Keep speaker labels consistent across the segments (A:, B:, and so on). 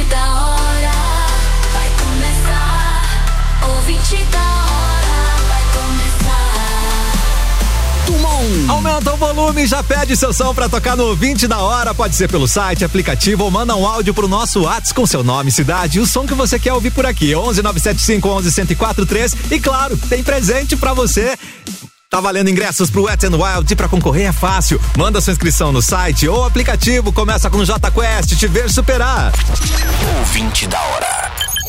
A: da hora vai começar. O 20 da hora vai começar.
B: Tumon. Aumenta o volume e já pede seu som pra tocar no 20 da hora. Pode ser pelo site, aplicativo ou manda um áudio pro nosso WhatsApp com seu nome, cidade e o som que você quer ouvir por aqui. 11-975-11-1043. E claro, tem presente pra você. Tá valendo ingressos pro Wet n Wild e pra concorrer é fácil. Manda sua inscrição no site ou aplicativo. Começa com J Quest, Te Ver Superar.
C: O 20 da hora.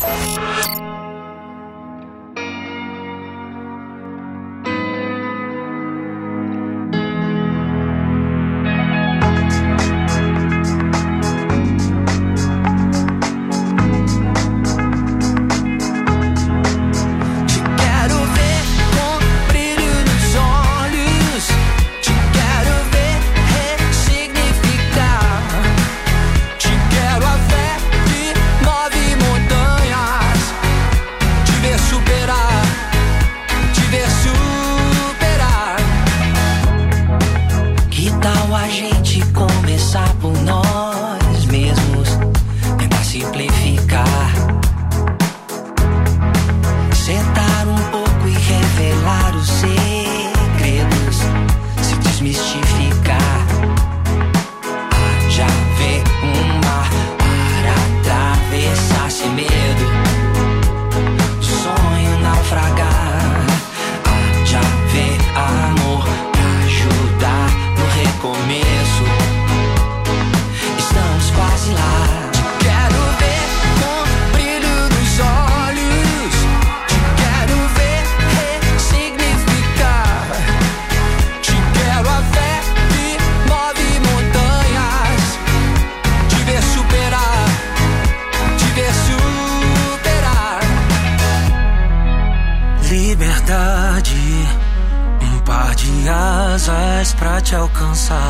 D: Pra te alcançar.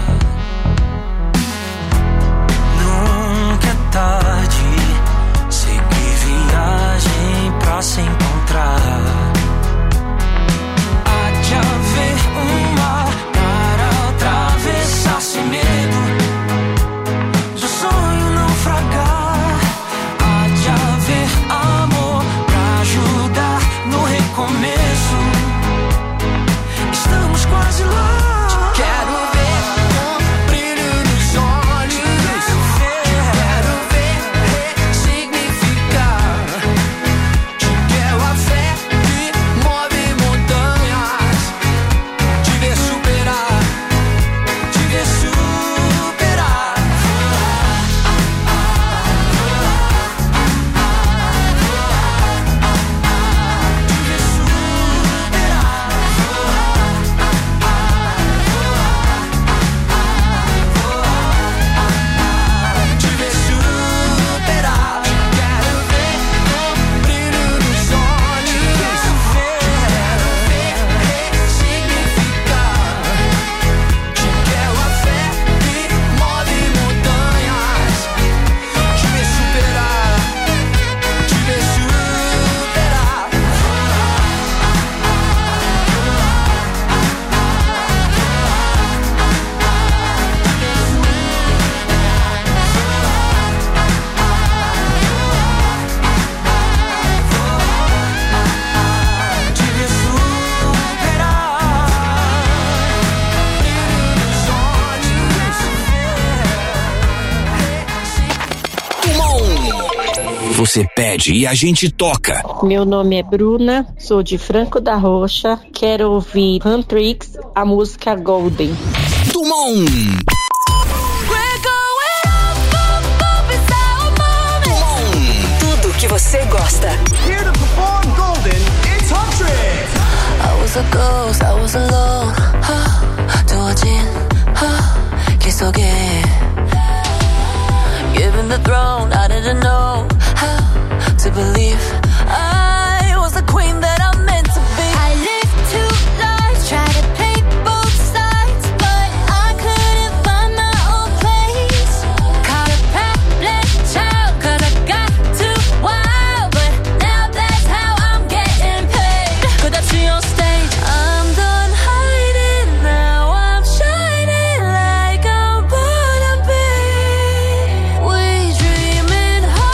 D: Nunca é tarde. Seguir viagem pra se encontrar. Há de haver um mar para atravessar sem medo do sonho naufragar. Há de haver amor pra ajudar no recomeço. Estamos quase lá.
C: Você pede e a gente toca.
E: Meu nome é Bruna, sou de Franco da Rocha. Quero ouvir Huntrix, a música Golden.
C: Tumon.
F: Tudo que você gosta.
G: Here to perform Golden, it's Huntrix.
A: I was a ghost, I was alone. 두어진 길 속에 Given the throne, I didn't know how to believe I was the queen that I'm meant to be. I lived two lives, tried to play both sides, but I couldn't find my own place. Caught a prattling child, 'cause I got too wild, but now that's how I'm getting paid. 끝없이 on stage, I'm done hiding, now I'm shining like I'm born to be. We dreaming high.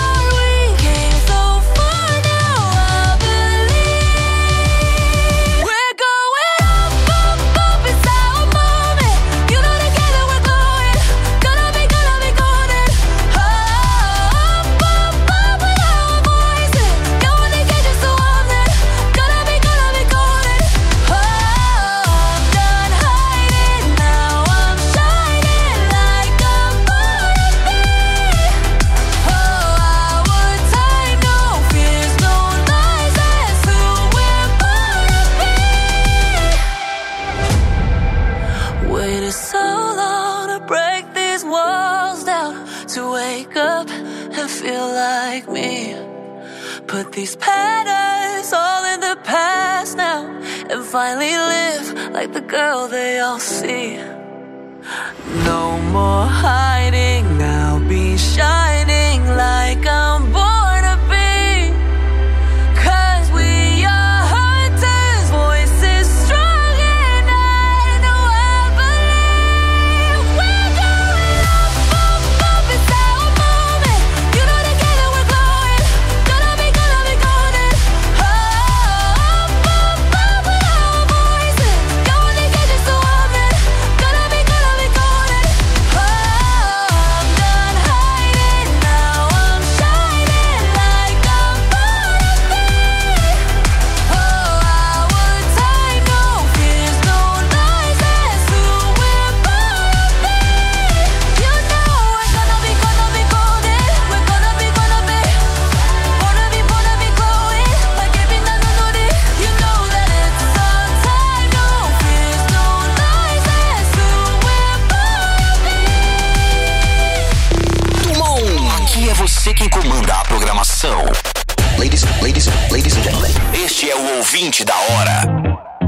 A: like me. Put these patterns all in the past now and finally live like the girl they all see. No more hiding, I'll be shining like I'm born to be. 'Cause we are hunters, voices strong and I know I believe. We're going up, up, up, it's how we're moving. You know together we're glowing. Gonna be golden. Oh, up, up, up with our voices. Going to get you so woman. Gonna be golden. Oh, I'm done hiding, now I'm shining like I'm born to be. Oh, our time, no fears, no lies, that's who we're born to be. You know we're gonna be golden. We're gonna be glowing like every night on the day. You know that it's our time, no fears, no lies, that's who we're born to be.
C: Dumont, aqui é você quem comanda a programação. Ladies and gentlemen, este é o ouvinte da hora.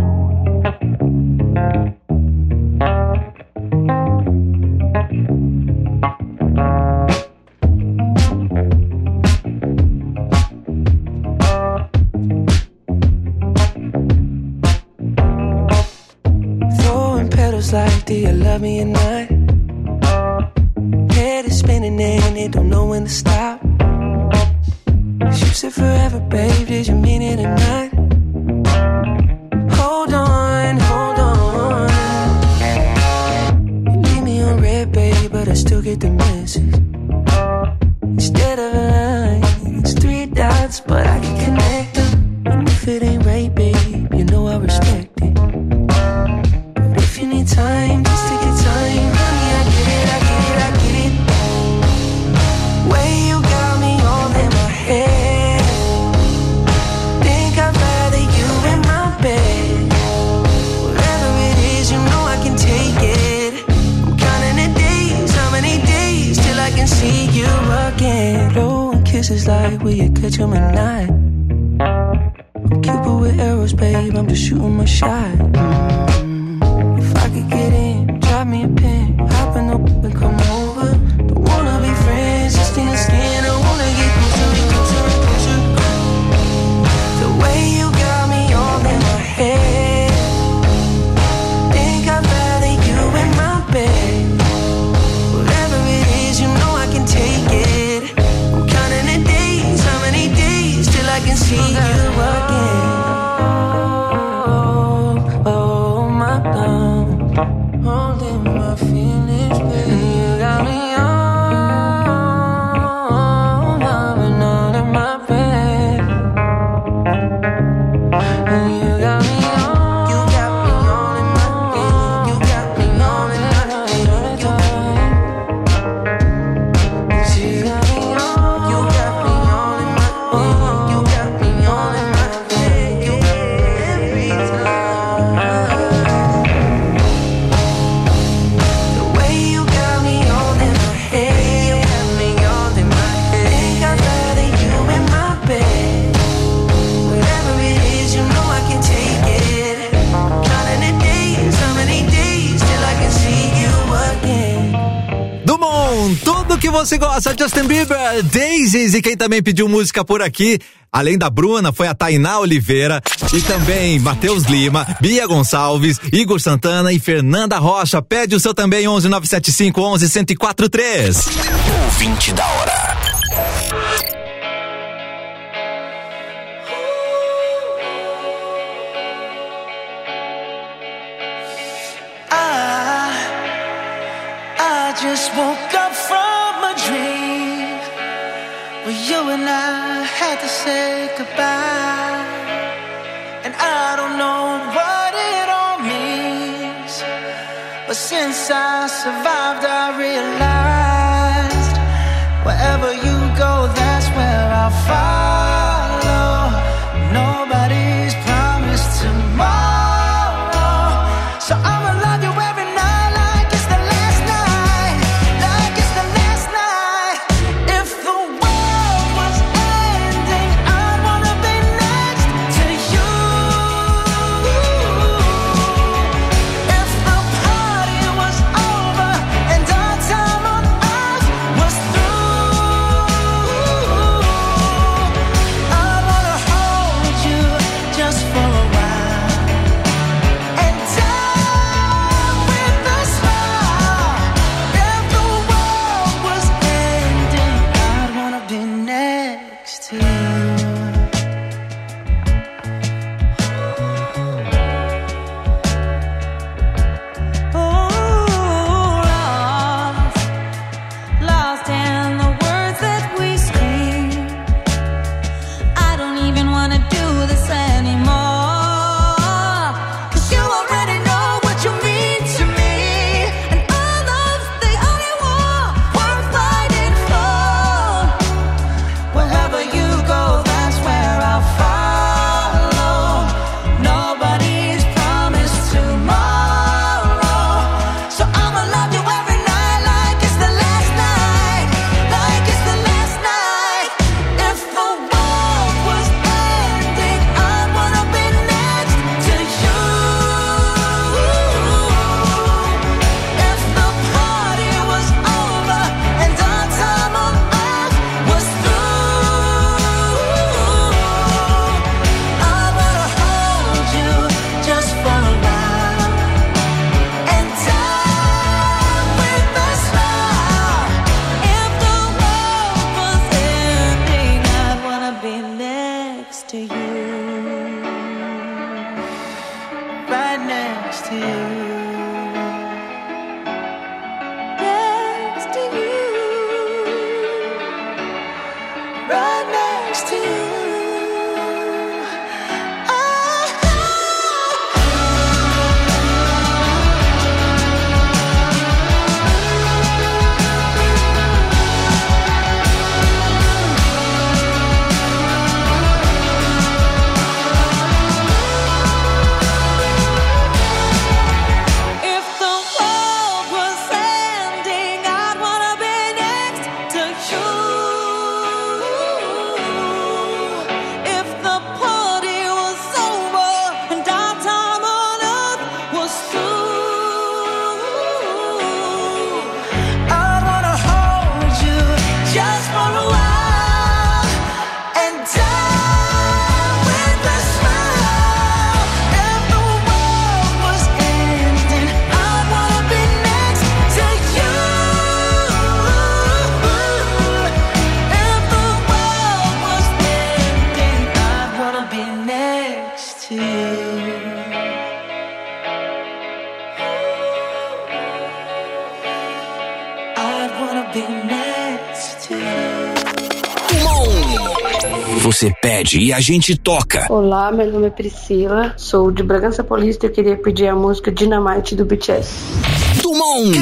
D: Throwing petals like, do you love me or not? Head is spinning and it don't know when to stop. You said forever, babe, did you mean it or not? Hold on, hold on. You leave me on red, babe, but I still get the message. Instead of a line, it's 3 dots, but I can connect them. And if it ain't right, babe, you know I respect it. But if you need time, just take your time, honey, I get it, I get it, I get it. Way you got me all in my head. Think I'd rather you in my bed. Whatever it is, you know I can take it. I'm counting the days, how many days till I can see you again. Blowing kisses like, will you catch 'em or not? I'm Cupid with arrows, babe, I'm just shooting my shot. If I could get in, drop me a pin, hop in the whip and come over. Don't wanna be friends, just in the skin, I wanna get closer. The way you got me all in my head. Think I'd rather you in my bed. Whatever it is, you know I can take it. I'm counting the days, how many days till I can see you again. Oh, my love, holding my feelings, baby. You got me on, loving all in my bed. You got me on, you got me all in my bed. You got me all in my bed. You got me on, you got me all in my bed. You got me all in my bed. Every time. The way you got me all in my head. You got me all in my head. Think I'd rather you in my bed. Whatever it is, you know I can take it. Counting the days, how many days till I can see you again.
B: Dumont, tudo que você gosta, Justin Bieber, Daisies, e quem também pediu música por aqui, além da Bruna, foi a Tainá Oliveira e também Matheus Lima, Bia Gonçalves, Igor Santana e Fernanda Rocha. Pede o seu também, 11975 11 1043.
C: Ouvinte da hora.
D: I just woke up from a dream where you and I had to say goodbye. And I don't know what it all means, but since I survived I realized wherever you go, that's where I'll follow. Nobody's promised tomorrow, so I'ma love you every night like it's the last night, like it's the last night. If the world was next to you. Next to you. Right next to you.
C: Você pede e a gente toca.
E: Olá, meu nome é Priscila, sou de Bragança Paulista e eu queria pedir a música Dynamite do BTS.
C: Dumont.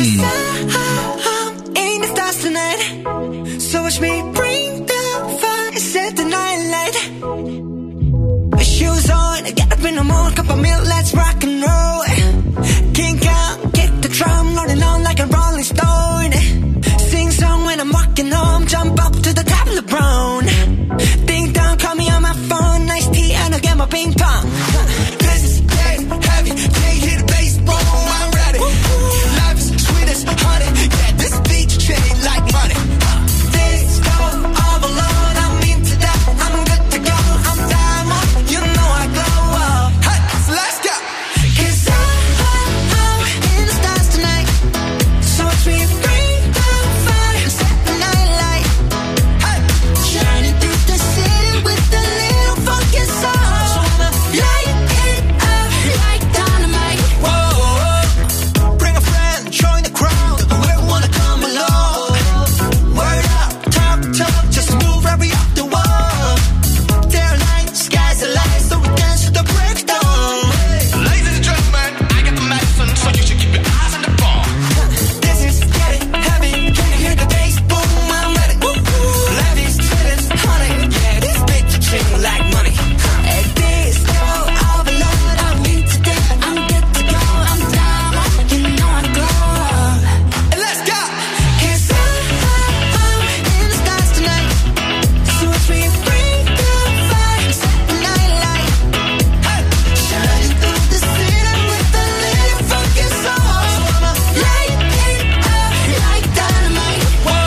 D: So watch me bring the fire, set the night light. Shoes on, get up in the morning, cup of milk, let's rock and roll. Kink out, kick the drum, rolling on like a rolling stone. Sing song when I'm walking home, jump up to the top of the brown. Ding dong, call me on my phone, nice tea and I'll get my ping pong. This is dead heavy, can't hear the bass, boom, I'm ready. Life is sweet as honey, yeah, this beat chain like money. This go all alone, I'm into that, I'm good to go, I'm diamond, you know I glow up. Hey, so let's go. 'Cause I'm in the stars tonight, so watch me bring the fire, set the night light. Hey, shining through the city with a little funky soul. So I'ma light it up like dynamite. Whoa, bring a friend, join the crowd, whoever wanna come along. Word up, talk, just move right up the wall. They're light, sky's the light, so we dance to the breakdown.
G: Ladies and gentlemen, I got the medicine, so you should keep your eyes on the ball.
D: This is getting heavy, can you hear the bass? Boom, I'm ready. Life is sweet as honey, yeah, this bitch chain like money. At this go overload, I'm into that, I'm good to go, I'm diamond, you know I glow. And let's go. 'Cause I'm in the stars tonight, so watch me bring the fire, set the night light. Hey, shining through the city with a little funky soul. So I'ma light it up like dynamite. Whoa,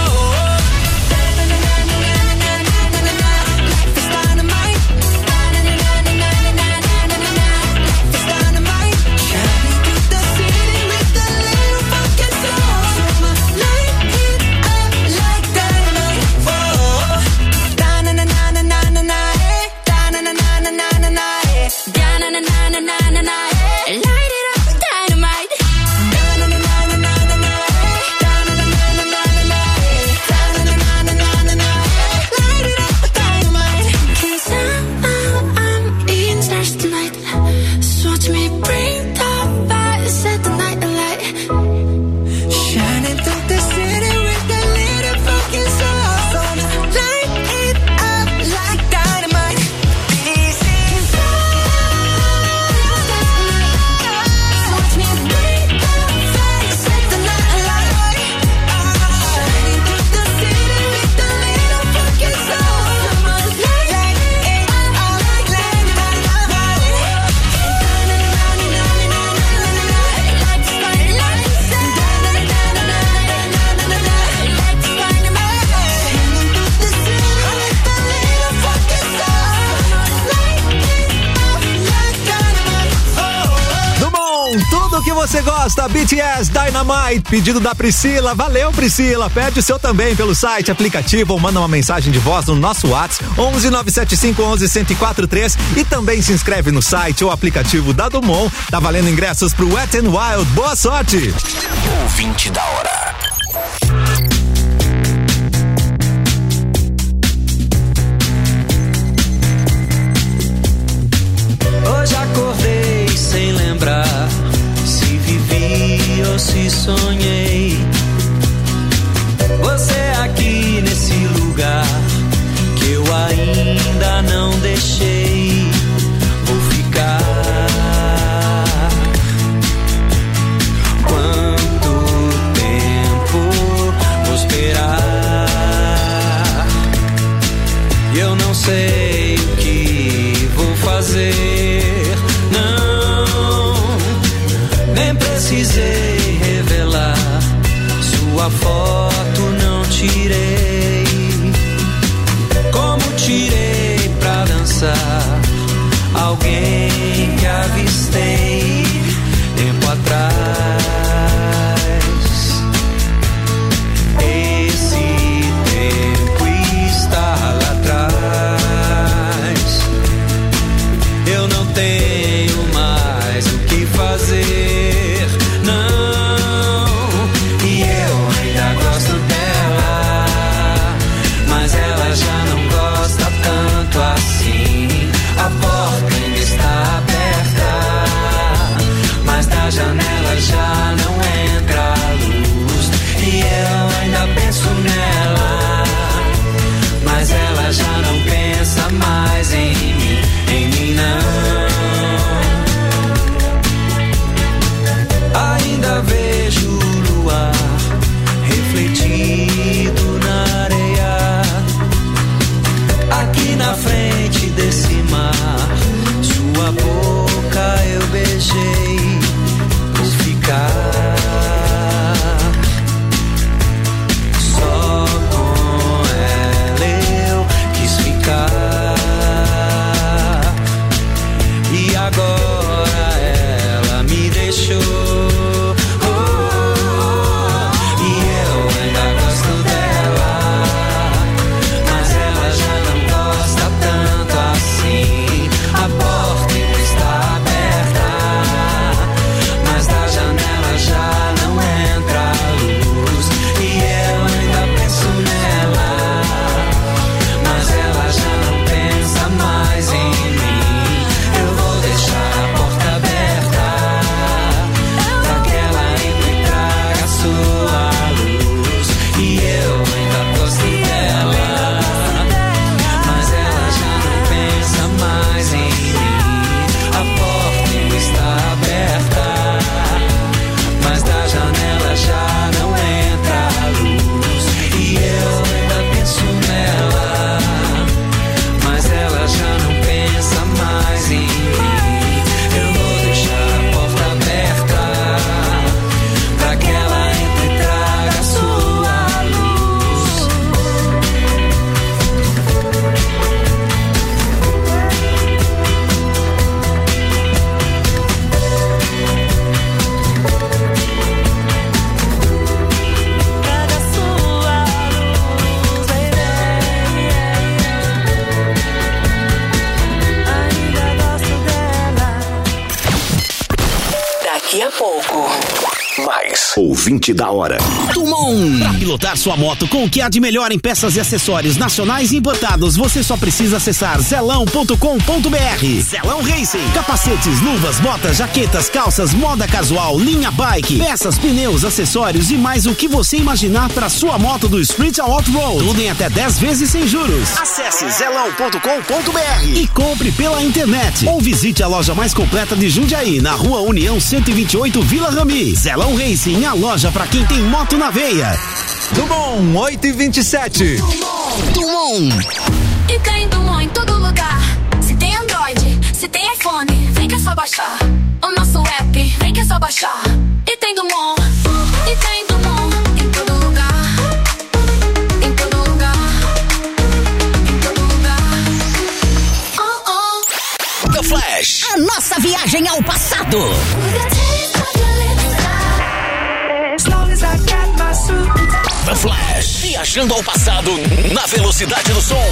D: life is dynamite. Life is dynamite. Shining through the city with a little funky soul. So I'ma light it up like dynamite. Whoa, light it up, dynamite. Light it up, dynamite. 'Cause I'm in stars tonight, so watch me bring the fire, set the night alight. Shining through the city with a little fucking soul. So light it up like dynamite. This is so watch me bring the fire, set the night alight. Shining through the city with a little fucking soul. Light it up like dynamite.
B: você gosta, BTS Dynamite, pedido da Priscila. Valeu, Priscila. Pede o seu também pelo site, aplicativo ou manda uma mensagem de voz no nosso WhatsApp 11 975 11 1043 e também se inscreve no site ou aplicativo da Dumont. Tá valendo ingressos pro Wet n Wild. Boa sorte.
C: Ouvinte da hora.
D: Hoje acordei sem lembrar se vivi ou se sonhei. Você aqui nesse lugar que eu ainda não deixei. Vou ficar. Quanto tempo vou esperar? Eu não sei o que vou fazer. Não, nem precisei revelar. Sua foto não tirei. Como tirei pra dançar alguém que avistei tempo atrás. Esse tempo está lá atrás. Eu não tenho mais o que fazer, não. E eu ainda gosto dela, mas ela já não gosta tanto assim. A porta ainda está aberta, mas da janela já não entra a luz. E eu ainda penso nela, mas ela já não pensa mais em mim não. Ainda vejo o luar refletido na areia, aqui na frente desse mar. Sua boca eu beijei por ficar. Só com ela eu quis ficar. E agora ela me deixou. E eu ainda gosto dela, mas ela já não gosta tanto assim. A porta ainda está aberta, mas da janela já não entra a luz. E eu ainda penso nela, mas ela já não pensa mais em mim. Eu vou deixar a porta aberta pra que ela entre e traga a sua luz. E eu ainda gosto dela, mas ela já não pensa mais em mim. A porta ainda está aberta, mas da janela já não entra a luz. E eu ainda penso nela, mas ela já não pensa mais em mim. Eu vou deixar a porta aberta pra que ela entre e traga a sua luz. Traga a sua luz, baby. Ainda gosto dela.
F: Daqui a pouco.
C: Mais ouvinte da hora.
H: Dumont. Pra pilotar sua moto com o que há de melhor em peças e acessórios nacionais e importados, você só precisa acessar zelão.com.br. Zelão Racing. Capacetes, luvas, botas, jaquetas, calças, moda casual, linha bike, peças, pneus, acessórios e mais o que você imaginar para sua moto do Street ao Off-Road. Tudo em até 10 vezes sem juros. Acesse zelão.com.br e compre pela internet. Ou visite a loja mais completa de Jundiaí, na Rua União 128, Vila Rami. Zelão Racing, a loja pra quem tem moto na veia.
B: Dumont, 8h27.
F: Dumont.
A: E tem Dumont em todo lugar. Se tem Android, se tem iPhone, vem que é só baixar. O nosso app, vem que é só baixar. E tem Dumont, e tem Dumont em todo lugar. Em todo lugar. Em todo lugar. Oh, oh.
F: The Flash. A nossa viagem ao passado.
A: With a taste of your lips.
C: The Flash. Viajando ao passado na velocidade do som.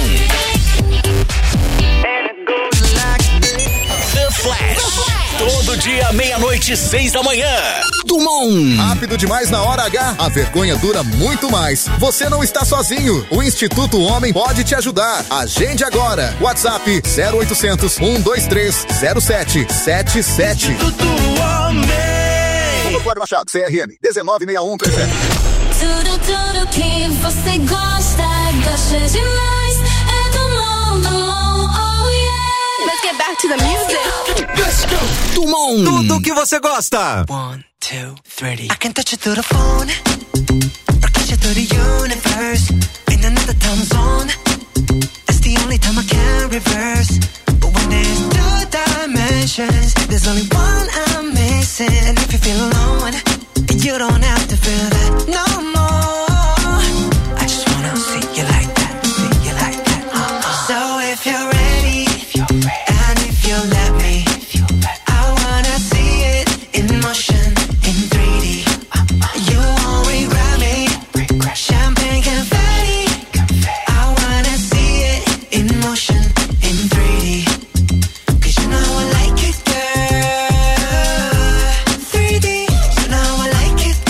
C: The Flash. Todo dia, meia-noite, 6 da manhã.
F: Dumont.
I: Rápido demais na hora H, a vergonha dura muito mais. Você não está sozinho. O Instituto Homem pode te ajudar. Agende agora. WhatsApp 0800 123 0777.
G: Instituto Homem.
I: Cláudio Machado, CRM 1961 37.
A: Tudo que você gosta demais. É Dumont, oh yeah. Let's get back to the music.
F: Let's go. Dumont.
B: Tudo que você gosta.
D: 1, 2, 3. I can touch you through the phone, or catch you through the universe, in another time zone. It's the only time I can reverse. But when there's two dimensions, there's only one I'm missing. And if you feel alone, you don't have to feel that no more. I just wanna see you like that, see you like that. So if you're ready, and if you let me, I wanna see it in motion, in 3D. You won't regret me. Champagne confetti. I wanna see it in motion, in 3D. 'Cause you know I like it, girl. 3D. You know I like it,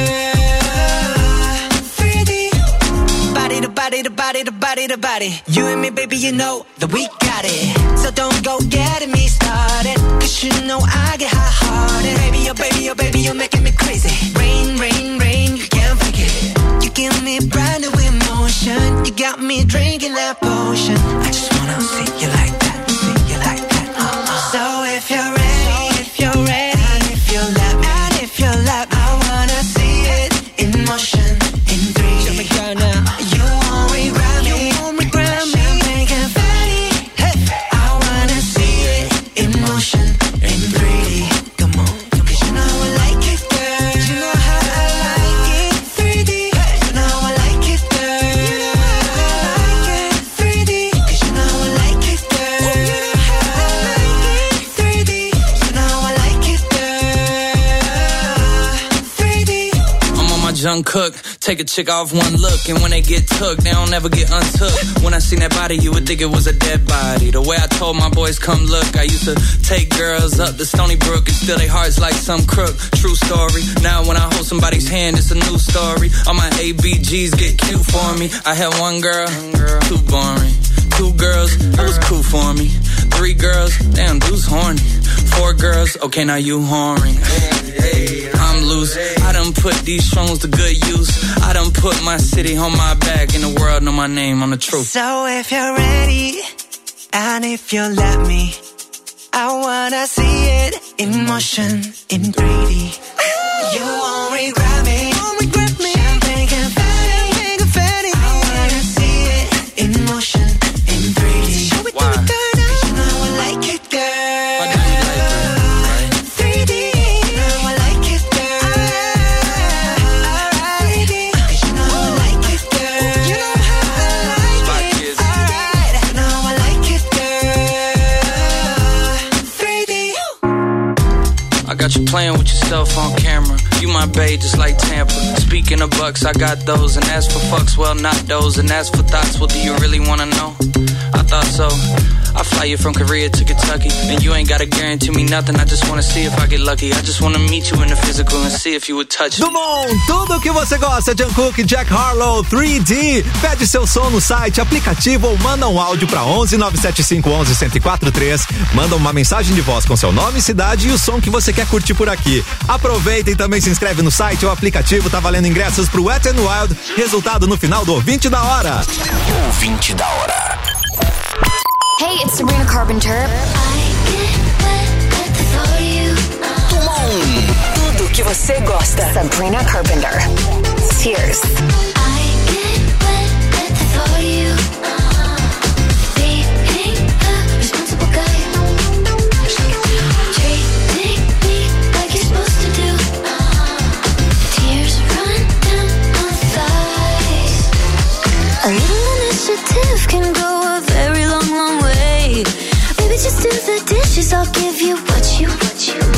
D: girl. 3D. Body to body to body to body to body. You and me, baby, you know that we got it. So don't go getting me started. 'Cause you know I get hot-hearted. Baby, oh baby, oh baby, you're making me crazy. Rain, rain, rain, you can't fake it. You give me brand new emotion. You got me drinking that potion. I just wanna see you like that, see you like that. So if you're ready, and if you let me, I wanna see it in motion, in 3D. Show me girl now. You won't regret me. Champagne confetti. Hey, I wanna see it in motion, in 3D. Come on, 'cause you know I like it, girl. You know how I like it, 3D. You know I like it, girl. You know how I like it, 3D. 'Cause you know I like it, girl. You know how I like it, 3D. You know I like it, girl. 3D.
J: I'm on my Jung Cook. Take a chick off one look, and when they get took, they don't ever get untook. When I seen that body, you would think it was a dead body. The way I told my boys, come look, I used to take girls up to Stony Brook and steal their hearts like some crook. True story. Now when I hold somebody's hand, it's a new story. All my ABGs get cute for me. I had one girl, too boring. 2 girls, that was cool for me. 3 girls, damn, dude's horny. 4 girls, okay, now you whoring. I'm loose. I done put these songs to good use. I done put my city on my back, and the world know my name, I'm the truth.
D: So if you're ready, and if you let me, I wanna see it in motion, in 3D. You won't regret me. Champagne confetti. I wanna see it in motion, in 3D.
J: Why?
D: 'Cause you know I like it, girl.
J: I know you like that,
D: 3D. You know I like it, girl. Alright. 'Cause you know I like it, girl. You know how I like it. Alright. You know I like it, girl. 3D.
J: I got you playing with yourself on camera. You my babe, just like Tampa. Speaking of bucks, I got those. And as for fucks, well, not those. And as for thoughts, well, do you really wanna know? I thought so. I fly you from Korea to Kentucky, and you ain't gotta guarantee me nothing. I just wanna see if I get lucky. I just wanna meet you in the physical and see if you would touch me.
B: Dumont, tudo que você gosta. Jungkook, Jack Harlow, 3D. Pede seu som no site, aplicativo ou manda um áudio pra 11 975 11 1043. Manda uma mensagem de voz com seu nome, cidade e o som que você quer curtir por aqui. Aproveita e também se inscreve no site ou aplicativo. Tá valendo ingressos pro Wet n Wild. Resultado no final do Ouvinte da Hora.
C: Ouvinte da Hora.
A: Hey, it's Sabrina Carpenter.
F: Dumont. Tudo que você gosta. Sabrina Carpenter. Tears.
A: A little initiative can go a very long, long way. Baby, just do the dishes. I'll give you what you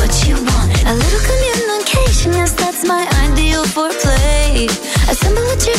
A: want. A little communication, yes, that's my ideal foreplay. Assemble a trip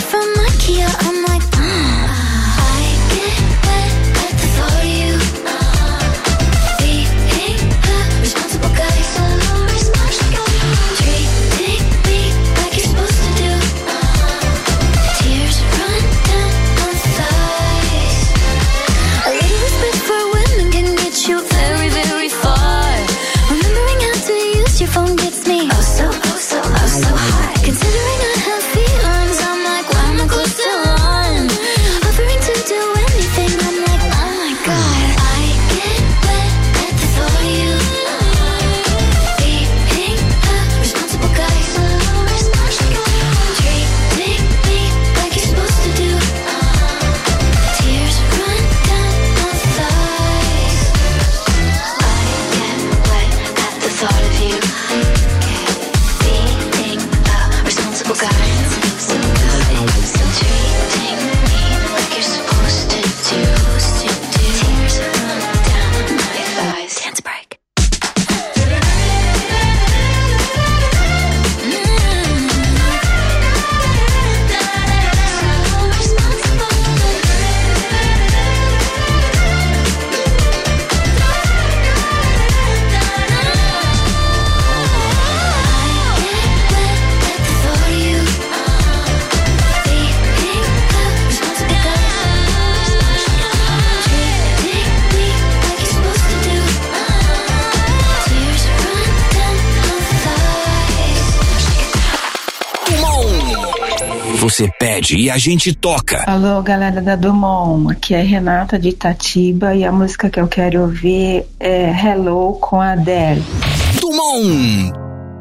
C: Você pede e a gente toca.
E: Alô, galera da Dumont, aqui é Renata de Itatiba e a música que eu quero ouvir é Hello com a Adele.
C: Dumont!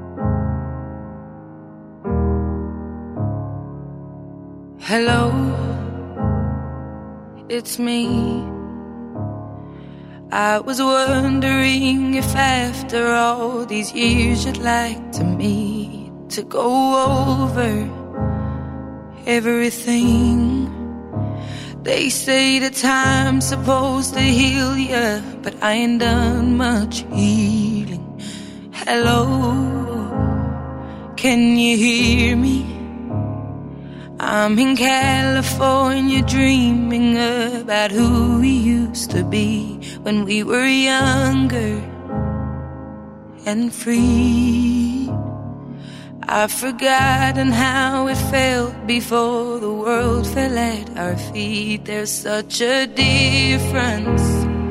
K: Hello, it's me. I was wondering if after all these years you'd like to meet to go over everything. They say that time's supposed to heal ya, but I ain't done much healing. Hello, can you hear me? I'm in California dreaming about who we used to be when we were younger and free. I've forgotten how it felt before the world fell at our feet. There's such a difference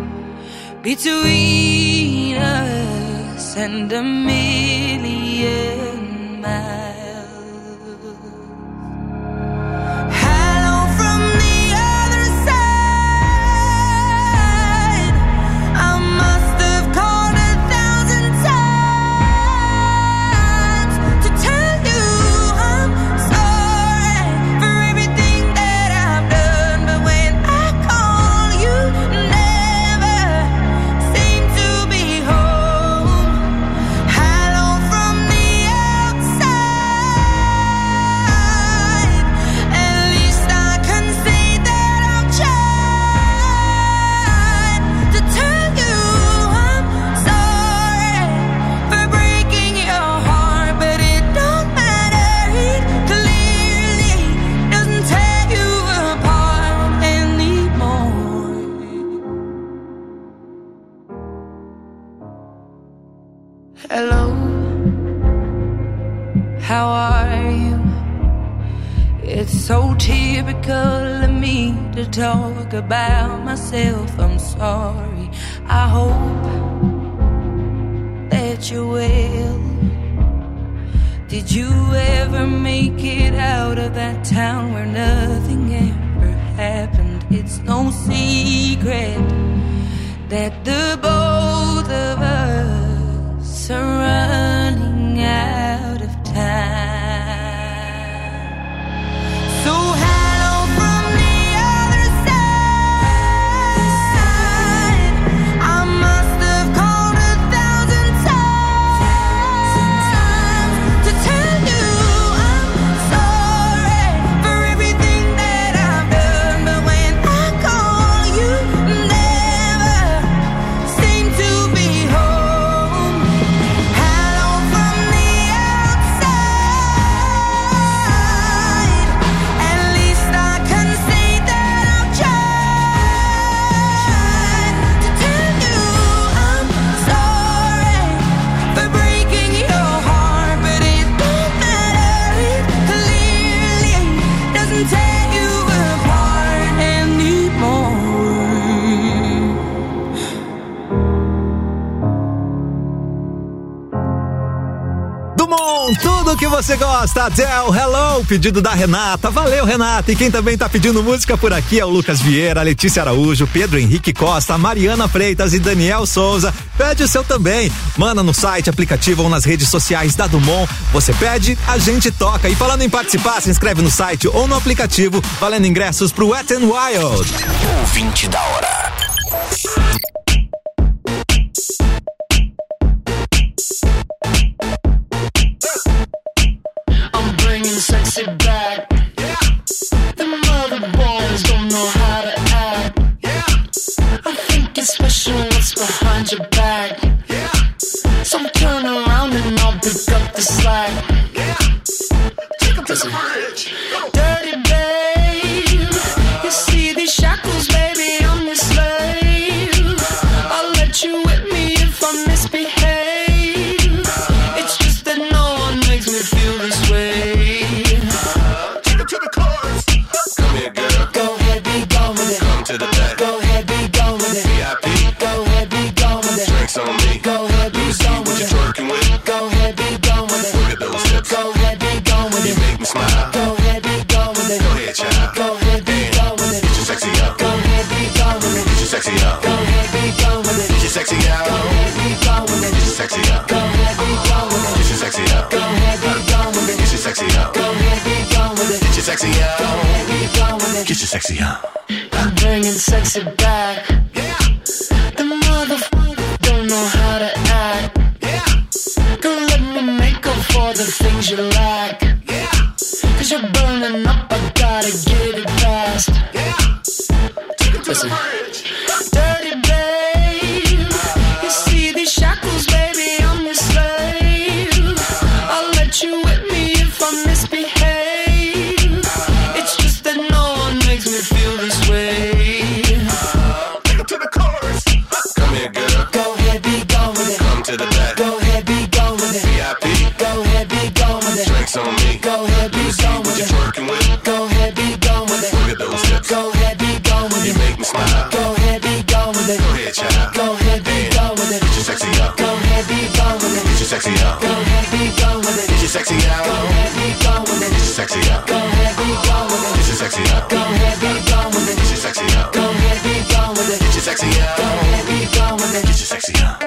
K: between us and a million miles. Hello, how are you? It's so typical of me to talk about myself. I'm sorry. I hope that you're well. Did you ever make it out of that town where nothing ever happened? It's no secret that the both of us are running out of time. So hello from the other side. I must have called 1,000 times to tell you I'm sorry for everything that I've done. But when I call, you never seem to be home. Hello from the outside. At least I can say that I've tried to tell you I'm sorry for breaking your heart. But it don't matter, it clearly doesn't tear you apart anymore.
B: Dumont, tudo que você gosta. Adele, hello, pedido da Renata. Valeu, Renata. E quem também tá pedindo música por aqui é o Lucas Vieira, Letícia Araújo, Pedro Henrique Costa, Mariana Freitas e Daniel Souza. Pede o seu também. Manda no site, aplicativo ou nas redes sociais da Dumont. Você pede, a gente toca. E falando em participar, se inscreve no site ou no aplicativo, valendo ingressos pro Wet n Wild.
C: Ouvinte da hora.
L: I'm bringing sexy back. The mother boys don't know how to act. I think it's special what's behind your back. So turn around and I'll pick up the slack. Listen. Dirty babe, you see these shackles, baby, I'm your slave. I'll let you whip me if I misbehave. It's just that no one makes me feel this way. Take it to the chorus. Come here, girl. Go ahead, be gone with it. Come to the back. Go ahead, be gone with it. VIP. Go ahead, be gone with it. Drinks on me. Go ahead, be gone with it. What you twerking with? Go ahead, be gone.
G: sexy out. Go ahead, be gone with it. Get your sexy out. Go ahead, be gone with it. Get your sexy out. Go ahead, be gone with it. Get your sexy out. I'm bringing sexy back. Yeah. The motherfucker don't know how to act. Yeah. Don't let me make up for the things you lack. Yeah. Cause you're burning up, I gotta get it fast. Yeah. Listen. Dirty babe, you see these shackles, baby, I'm your slave. I'll let you whip me if I misbehave. It's just that no one makes me feel this way. Take it to the chorus. Come here, girl. Go ahead, be gone with it. Come to the back. Go ahead, be gone with it. VIP. Go ahead, be gone with it. Drinks on me. Go ahead, be gone with it. Working with. Go ahead, be gone with it. Look at those hips. Go ahead, be gone with it. You make me smile. Go ahead, be gone with it. Go ahead, child. Go ahead, be gone with it. Get your sexy out. Go ahead, be gone with it. Get your sexy out. Go ahead, be gone with it. Get your sexy out. Go ahead, be gone with it. Get your sexy out. Go ahead, be gone with it. Get your sexy out. Go ahead, be gone with it. Get your sexy out. Go ahead, be gone with it. Get your sexy out. Go ahead, be gone with it. Get your sexy out.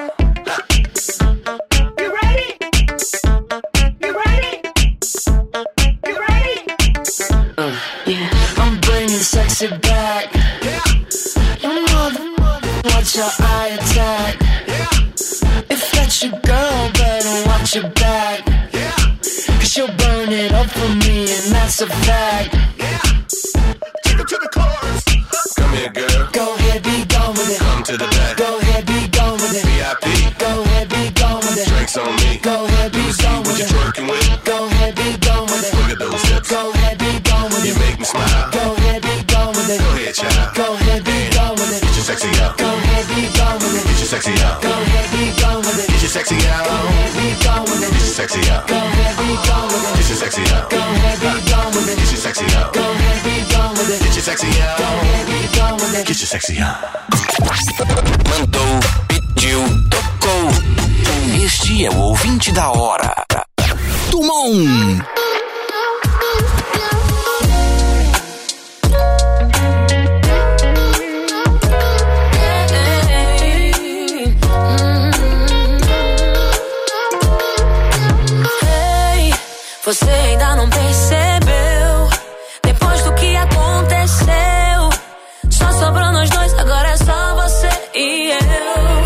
G: You ready? You ready? You ready? Yeah. I'm bringing sexy back. Yeah. You watch your eye attack. Yeah. If that's your girl, better watch your back. Yeah. Cause you'll burn it up for me, and that's a fact. Yeah. Take it to the chorus. Come here, girl. Go ahead, be gone with it. Come to the back. Go ahead, be gone with it. VIP. Go ahead, be gone with it. Drinks on me. Go ahead, be gone with it. What you working with? Go ahead, be gone with it. Look at those hips. Go ahead, be gone with it. You make me smile. Go ahead, be gone with it. Go ahead, child. Go ahead, be gone with it. Get your sexy out. Go ahead, be gone with it. Get your sexy out. Go ahead, be gone with it. Get your sexy out. Go ahead, be gone with it. Get your sexy out. Go ahead, be gone with it. Get your sexy out. Go ahead, be gone with it. Get your sexy out. Go ahead, be gone with it. Get your sexy out. Go ahead, be gone with it. Get your sexy out.
C: Mandou, pediu, tocou. Este é o ouvinte da hora. Tumon.
A: Você ainda não percebeu? Depois do que aconteceu, só sobrou nós dois, agora é só você e eu.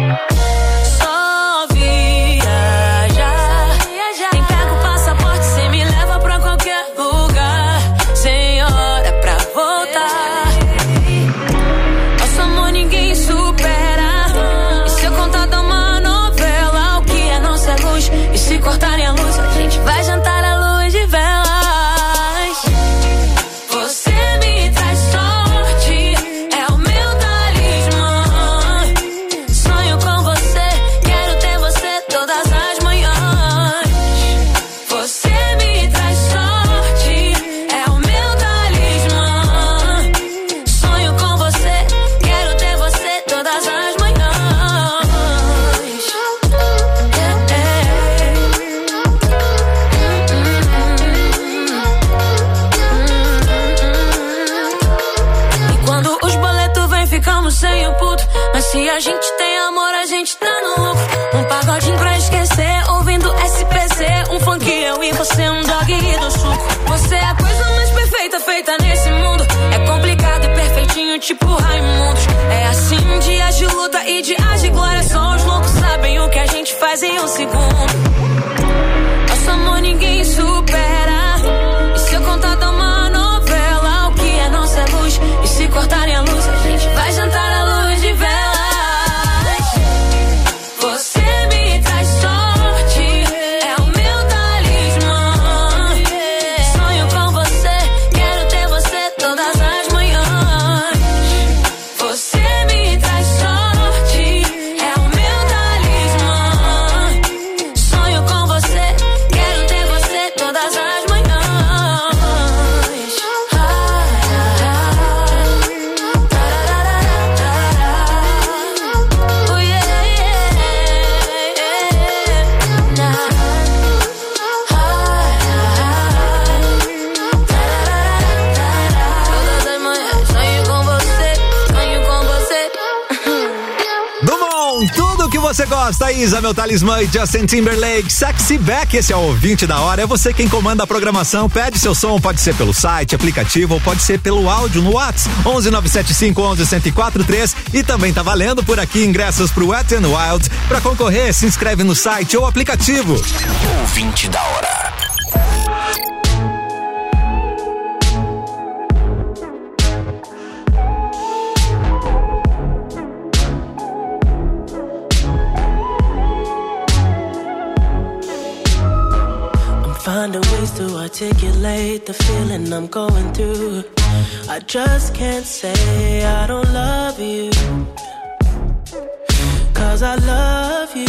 A: Só viajar. Nem pega o passaporte, cê me leva pra qualquer lugar. Sem hora pra voltar. Nosso amor ninguém supera. E se eu contar de uma novela, o que é nossa luz? E se cortarem a luz, a gente vai jantar à luz de velas. Você me traz sorte, é o meu talismã. Sonho com você, quero ter você todas as manhãs. Você me traz sorte, é o meu talismã. Sonho com você, quero ter você todas as manhãs. Ficamos sem o puto, mas se a gente tem amor, a gente tá no lucro. Um pagodinho pra esquecer, ouvindo SPC. Um funk, eu e você, um dog do suco. Você é a coisa mais perfeita feita nesse mundo. É complicado e perfeitinho, tipo Raimundos. É assim, dias de luta e dias de glória. Só os loucos sabem o que a gente faz em um segundo. Nosso amor ninguém supera. E se eu contar de uma novela, o que é nossa luz? E se cortarem a luz, a gente vai jantar à luz de velas. Você me traz sorte, é o meu talismã. Sonho com você, quero ter você todas as manhãs. Você me traz sorte, é o meu talismã. Sonho com você, quero ter você todas as
B: Você gosta, Isa, meu talismã e Justin Timberlake, Sexy Back, esse é o ouvinte da hora, é você quem comanda a programação, pede seu som, pode ser pelo site, aplicativo ou pode ser pelo áudio no WhatsApp, 11975111043 e também tá valendo por aqui ingressos pro Wet n Wild. Pra concorrer, se inscreve no site ou aplicativo.
C: Ouvinte da hora.
D: Finding ways to articulate the feeling I'm going through. I just can't say I don't love you, 'cause I love you.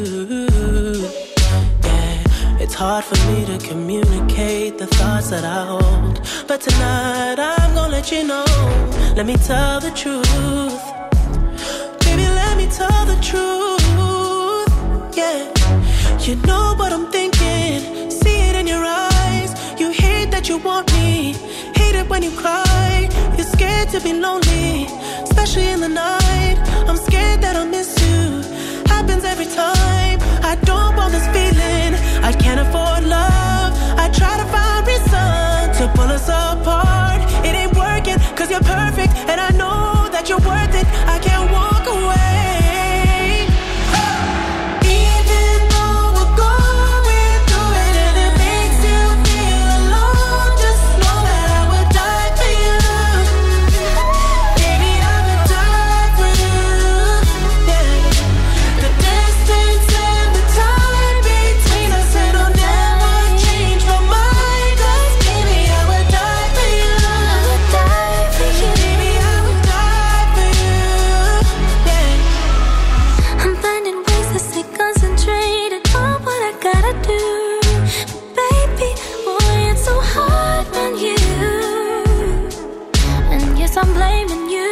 D: Yeah, it's hard for me to communicate the thoughts that I hold, but tonight I'm gonna let you know. Let me tell the truth. Baby, let me tell the truth. Yeah, you know what I'm thinking. In your eyes, you hate that you want me, hate it when you cry, you're scared to be lonely, especially in the night, I'm scared that I'll miss you, happens every time, I don't want this feeling, I can't afford love, I try to find reason to pull us apart, it ain't working, 'cause you're perfect, and I know that you're worth it, I can't walk away. I'm blaming you,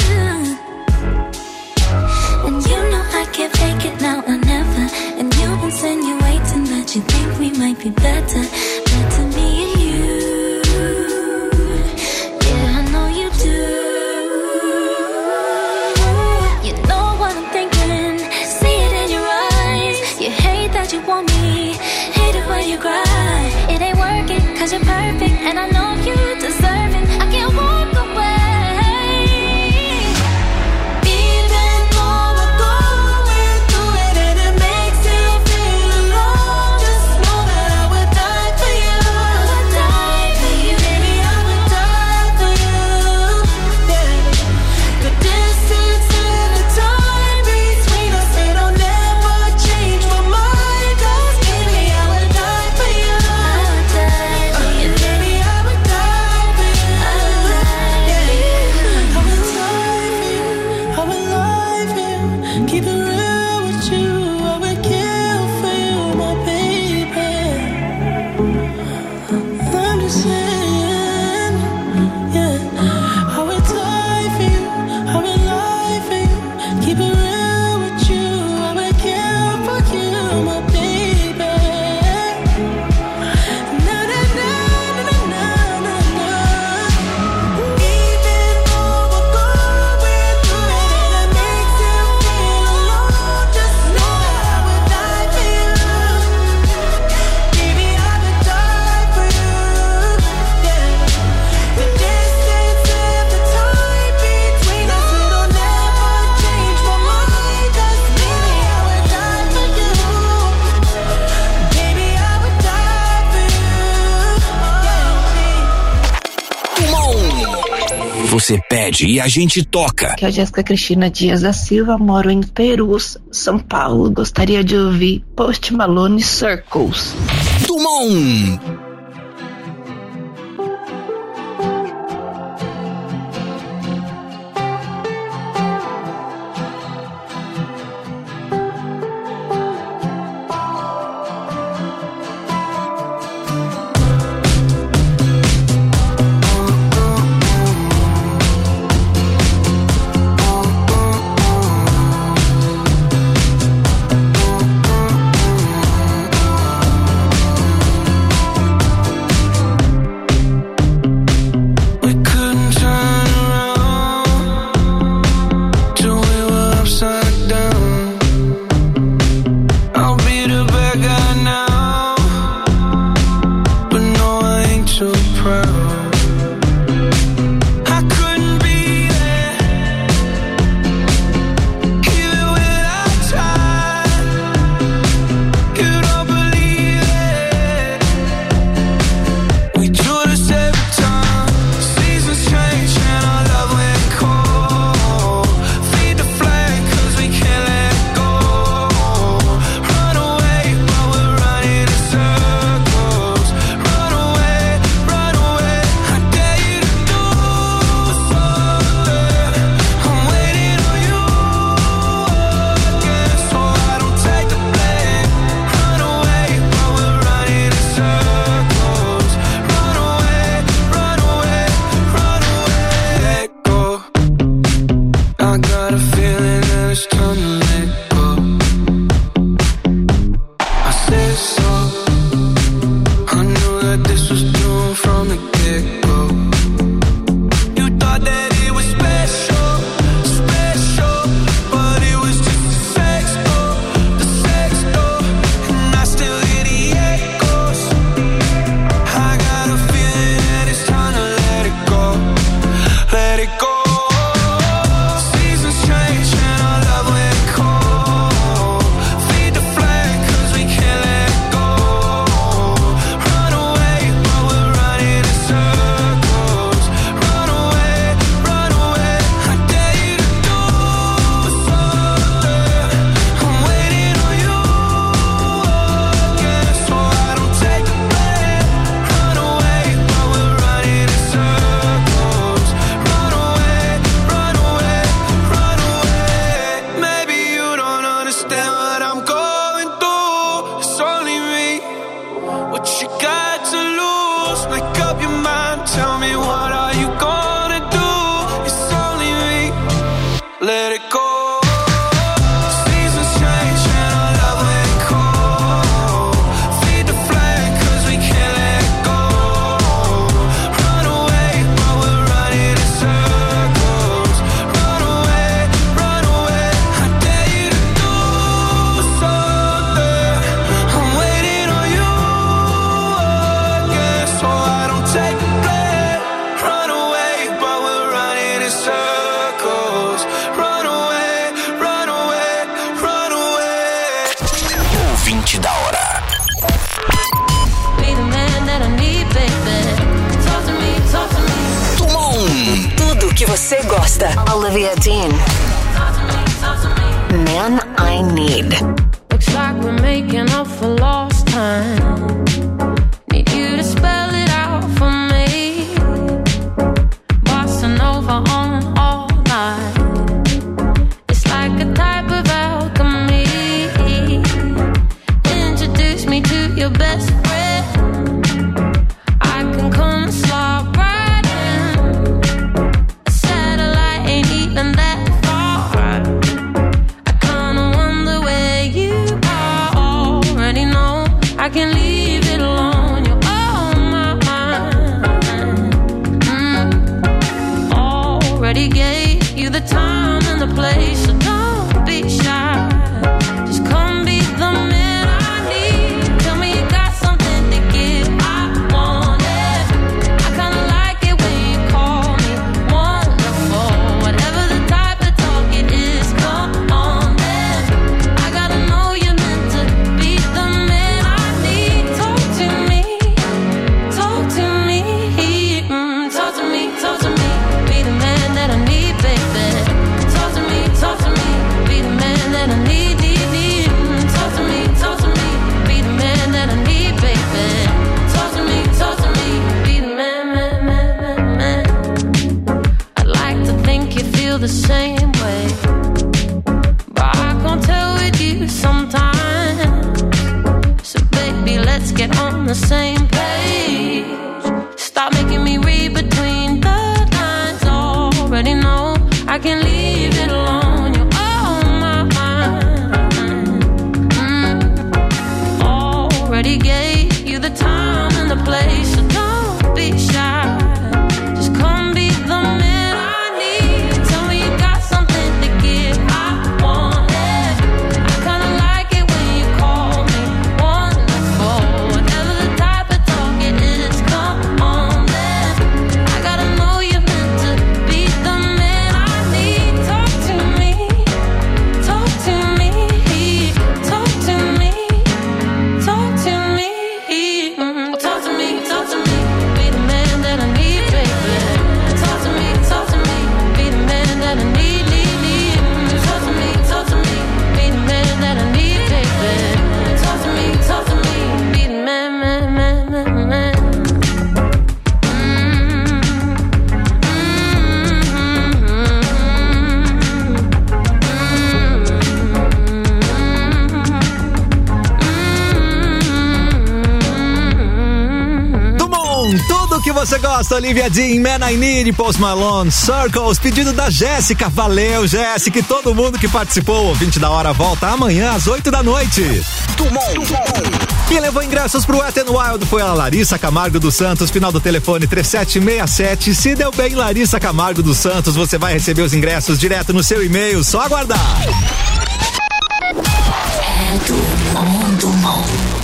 D: and you know I can't fake it now or never, and you're insinuating that you think we might be better me and you, yeah, I know you do, you know what I'm thinking, see it in your eyes, you hate that you want me, hate it when you cry, it ain't working 'cause you're perfect, and I know you deserve it, I can't walk away.
C: Você pede e a gente toca.
E: Aqui é a Jéssica Cristina Dias da Silva, moro em Perus, São Paulo. Gostaria de ouvir Post Malone Circles.
C: Dumont!
L: this up. I knew that this was doomed from the get-go. You thought that it was special, special, but it was just the sex door, and I still hear the echoes. I got a feeling that it's time to let it go, let it go. Seasons change and our love went cold. Feed the flag 'cause we can't let it go. Run away, but we're running in circles. Run away, I dare you to do something. I'm waiting on you again, so I don't take the blame. Run away, but we're running in circles. Run away. Maybe you don't understand what I'm going through. It's only me. What you got to lose? Make up your mind. Tell me, what are you gonna do? It's only me. Let it go. Seasons change and our love went cold. Feed the flag 'cause we can't let it go. Run away, but we're running in circles. Run away. I dare you to do something. I'm waiting on you again, so I don't take the blame. Run away, but we're running in circles. Run away.
C: Ouvinte da hora.
A: Be the man that I need, baby. Talk to me.
F: Tudo que você gosta. Olivia Dean. Man I Need.
A: Looks like we're making up for lost time. Need you to spell it out for me. Bossa Nova on all night. It's like a type of alchemy. Introduce me to your best friend. I can come and slide right in. A satellite ain't even that far. I kinda wonder where you are. Already know I can leave it alone. You're on my mind. Already gave you the time and the place, so don't be shy. Just come be the man I need. Tell me you got something to give. I want it. I kinda like it when you call me wonderful. Whatever the type of talk it is, come on then. I gotta know you're meant to be the man I need. Talk to me. Talk to me. Be the man that I need, baby. Talk to me. Be the man that I need. Talk to me. Be the man that I need, baby. Talk to me. Be the man. I'd like to think you feel the same way, but I can't tell with you sometimes. So baby, let's get on the same page. Stop making me read between the lines. Already know I can leave it alone. You're on my mind. Already gave you the time and the place, so don't be shy. Just come be the man I need. Tell me you got something to give. I want it. I kinda like it when you call me wonderful. Whatever the type of talk it is, come on then. I gotta know you're meant to be the man I need. Talk to me. Talk to me. Talk to me. Talk to me. Talk to me. Be the man that I need.
B: você gosta, Olivia Dean, Man I Need, Post Malone, Circles, pedido da Jéssica. Valeu, Jéssica, e todo mundo que participou. O Ouvinte da Hora volta amanhã às 8 da noite. Quem levou ingressos pro Wet n Wild foi a Larissa Camargo dos Santos, final do telefone 3767. Se deu bem, Larissa Camargo dos Santos, você vai receber os ingressos direto no seu e-mail, só aguardar.
A: É do mundo.